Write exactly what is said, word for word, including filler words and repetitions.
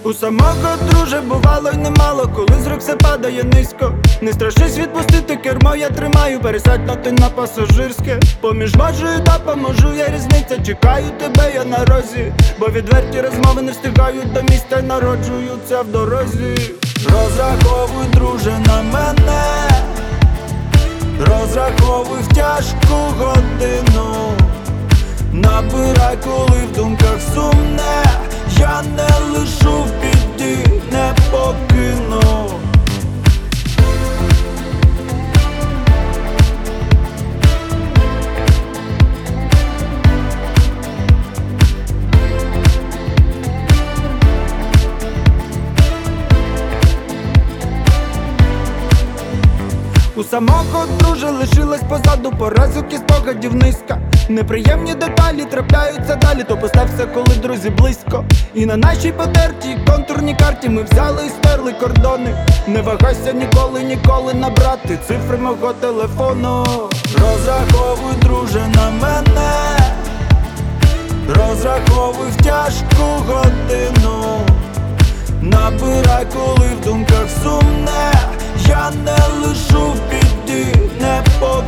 У самого, друже, бувало й немало, коли з рук все падає низько. Не страшись відпустити кермо, я тримаю, пересядь на пасажирське. Поміж можу і допоможу, я різниця, чекаю тебе, я на розі. Бо відверті розмови не встигають до міста й народжуються в дорозі. Розраховуй, друже, на мене, розраховуй в тяжку годину. Набирай, коли в думках сумне, я не лишу в біді, не покину. У самого, друже, лишилась позаду поразок і спогадів низка. Неприємні деталі трапляються далі, то постався, коли друзі близько. І на нашій потертій контурній карті ми взяли і стерли кордони. Не вагайся ніколи, ніколи набрати цифри мого телефону. Розраховуй, друже, на мене, розраховуй в тяжку годину. Набирай, коли в думках сумне, я не лишу в біді, не покину.